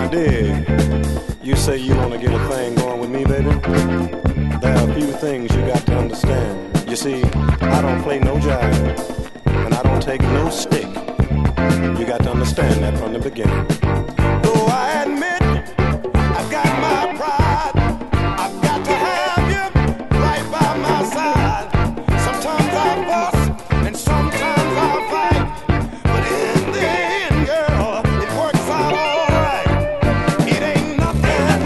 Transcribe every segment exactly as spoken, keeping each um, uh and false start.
Now, dig, you say you want to get a thing going with me, baby? There are a few things you got to understand. You see, I don't play no jive, and I don't take no stick. You got to understand that from the beginning. Though I admit I've got my pride, I've got to have you right by my side. Sometimes I fuss and sometimes I fight, but in the end, girl, it works out all right. It ain't nothing.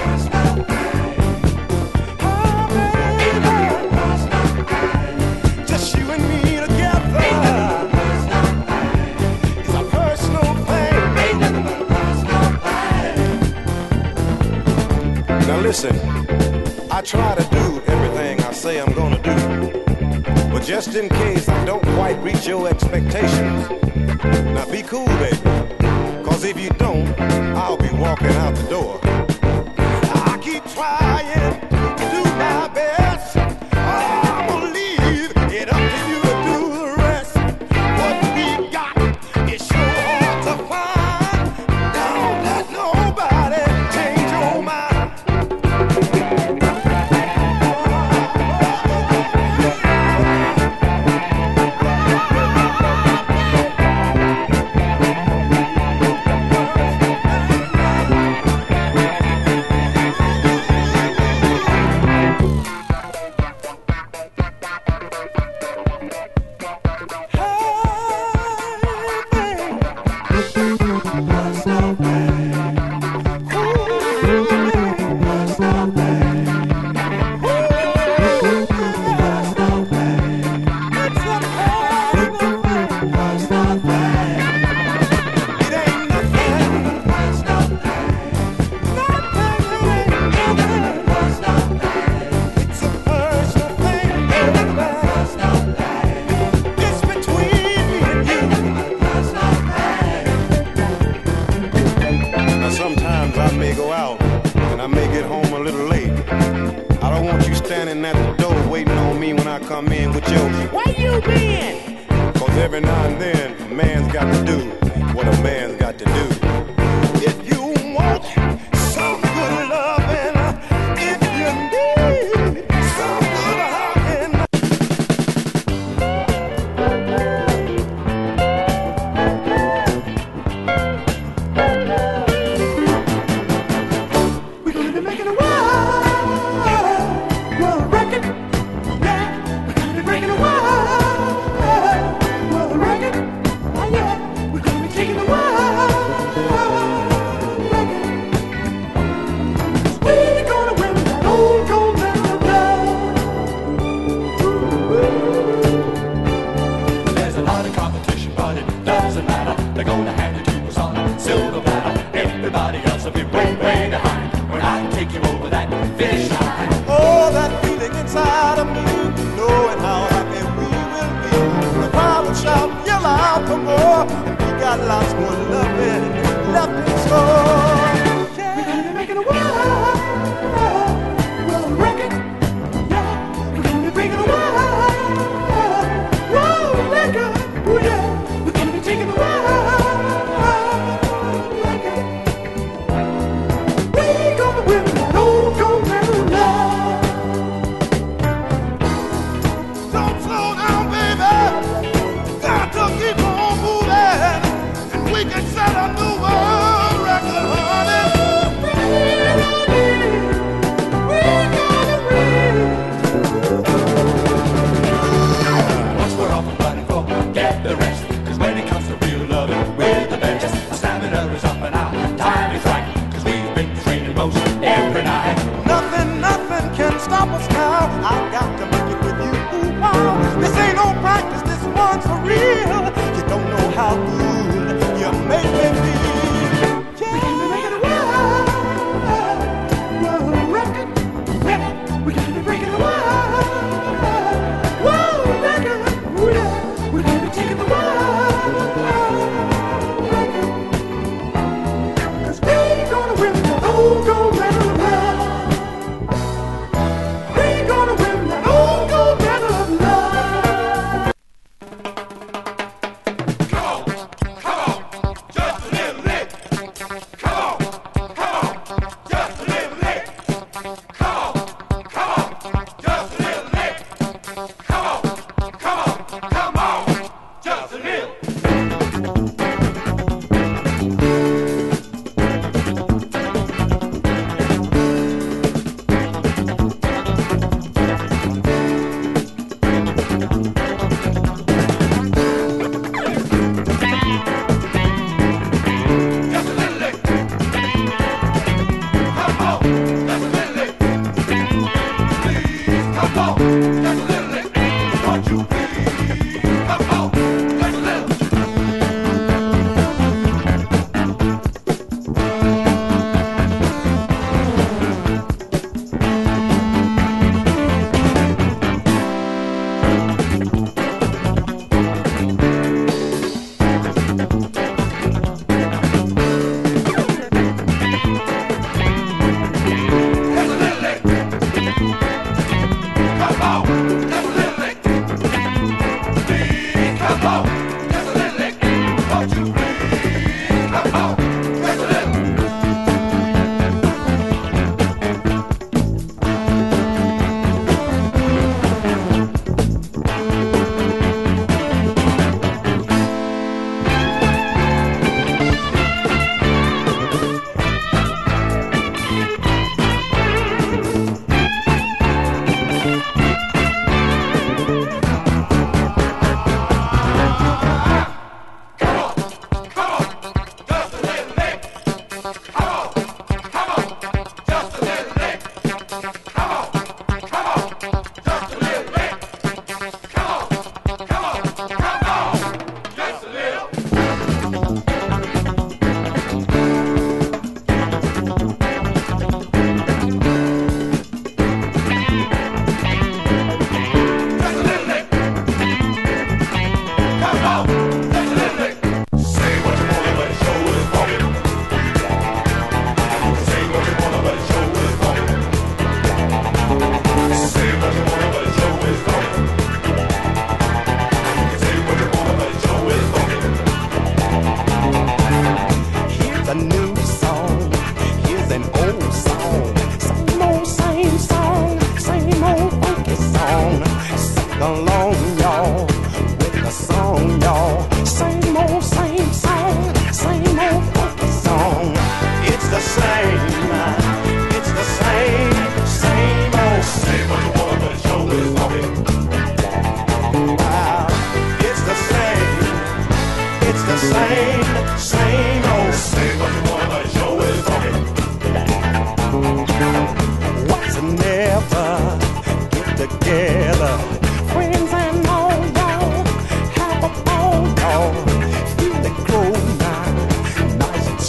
Oh, baby, just you and me together. It's a personal thing. Now listen, I try to do everything I say I'm gonna do, but just in case I don't quite reach your expectations, now be cool, baby, cause if you don't, I'll be walking out the door. I keep trying to do my best. I'm gonna leave it up to you to do the rest. What we got is sure hard to find. Don't let nobody change your mind. Keep on moving, and we can set a new world record.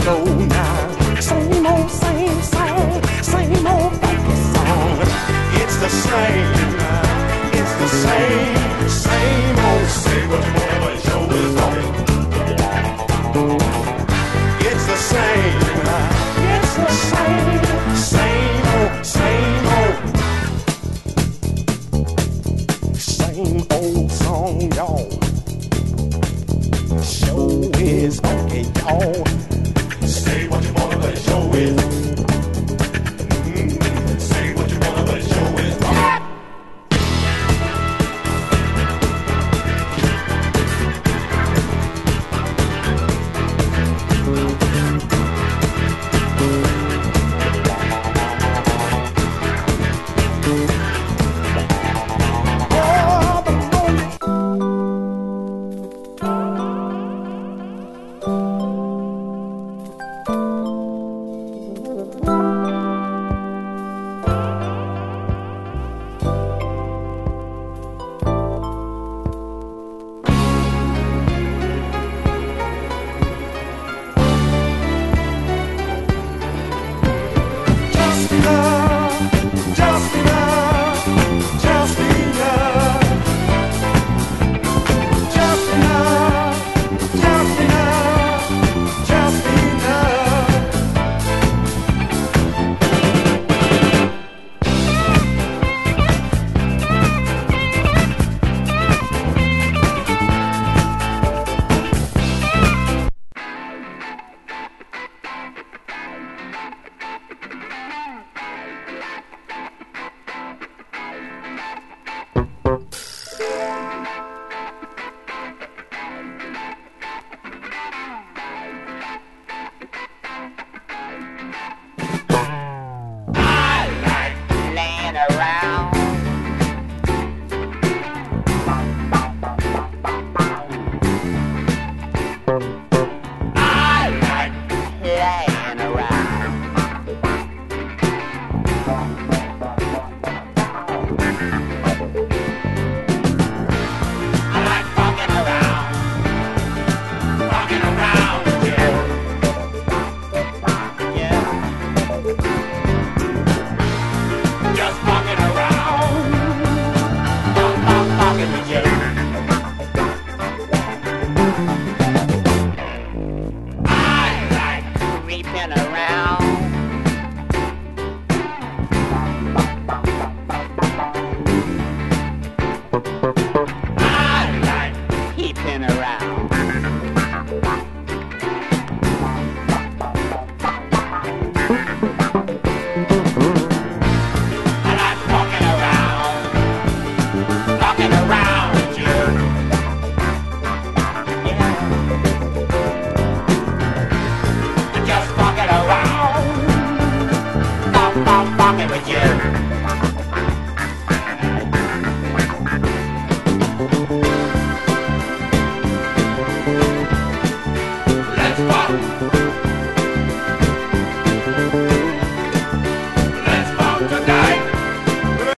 slow now. Same old, same song, same old funky song. It's the same, it's the same, same old. Say what you want, but show is on. It's the same, it's the same, same old, same old, same old song, y'all. Show is funky, y'all. Say what you wanna, but show is. Mm-hmm. Say what you wanna, but show is. With you.